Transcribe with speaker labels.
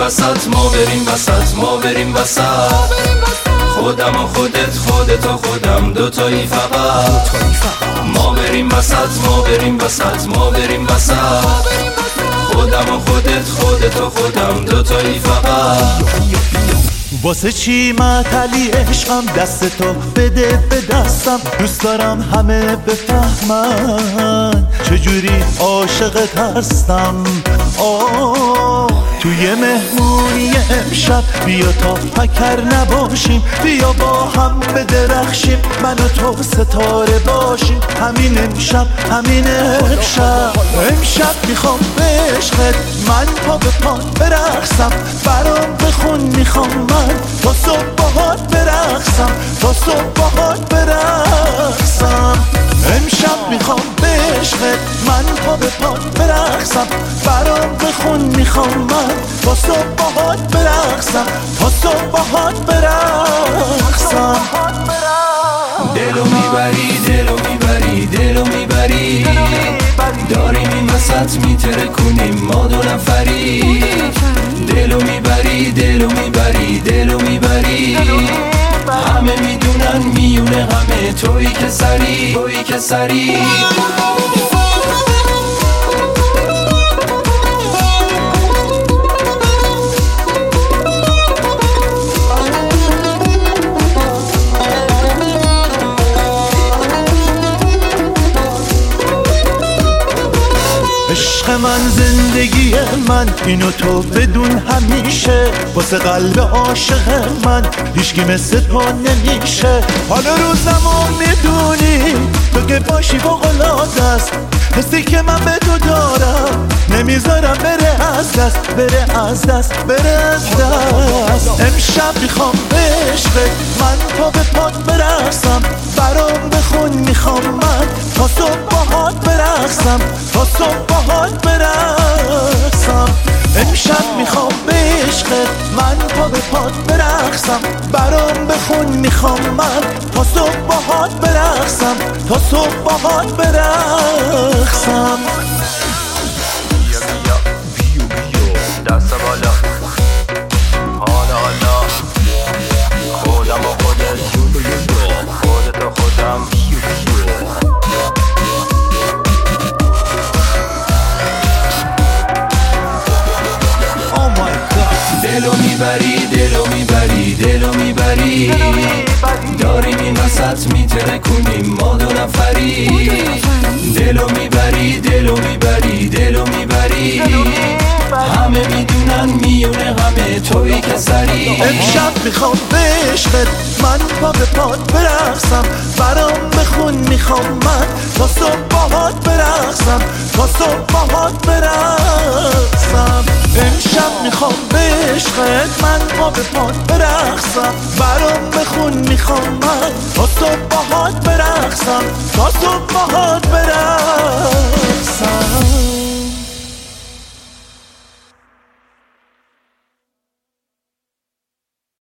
Speaker 1: وسط، ما بریم وسط، ما بریم وسط. خودم و خودت، خودت و خودم، دوتایی فقط. ما بریم وسط، ما بریم وسط، ما بریم وسط. خودم و خودت، خودت و خودم، دوتایی فقط.
Speaker 2: واسه چی معطلی عشقم، دست تو بده به دستم. دوست دارم همه بفهمن چجوری عاشقت هستم. توی مهمونی امشب بیا تا پکر نباشیم، بیا با هم بدرخشیم، من و تو ستاره باشیم. همین امشب، همین امشب. امشب میخوام به عشقت من پا به پا برقصم، برام بخون میخوام من تا صبح باهات برقصم، تا صبح باهات برقصم. امشب میخوام به عشقت من پا به پا برقصم، برام بخون میخوام من تا صبح باهات برقصم، تا صبح باهات برقصم.
Speaker 1: دلو میبری، دلو میبری، دلو میبری. داریم این وسط میترکونیم ما دو نفری. دلو میبری، دلو میبری، دلو میبری. همه میدونن میونه همه، تویی که سری، تویی که سری.
Speaker 2: عشق من، زندگی من، اینو تو بدون همیشه. واسه قلب عاشق من هیچکی مثل تو نمیشه. حالا روزمو میدونی تو که باشی فوق‌العاده است. حسی که من به تو دارم نمیذارم بره از دست، بره از دست، بره از دست. امشب میخوام به عشقت من پا به پات برقصم، برام بخون میخوام من تا صبح باهات برقصم، تا صبح باهات برقصم. امشب میخوام به عشقت من پا به پات برقصم، برام بخون میخوام من تا صبح باهات برقصم، تا صبح باهات برقصم.
Speaker 3: بیا بیا بیو بیو دست بالا، حالا حالا. خودم و خودت، خودت و خودم.
Speaker 1: دلو میبری، دلو میبری، دلو میبری. داریم این وسط میترکونیم ما دو نفری. دلو میبری، دلو میبری، دلو میبری. همه میدونن میونه همه، تویی که سری.
Speaker 2: امشب میخوام به عشقت من پا به پات برقصم، برام بخون میخوام من تا صبح باهات برقصم، تا صبح باهات برقصم. امشب میخوام به عشقت من پا به پات برقصم، برام بخون میخوام من تا صبح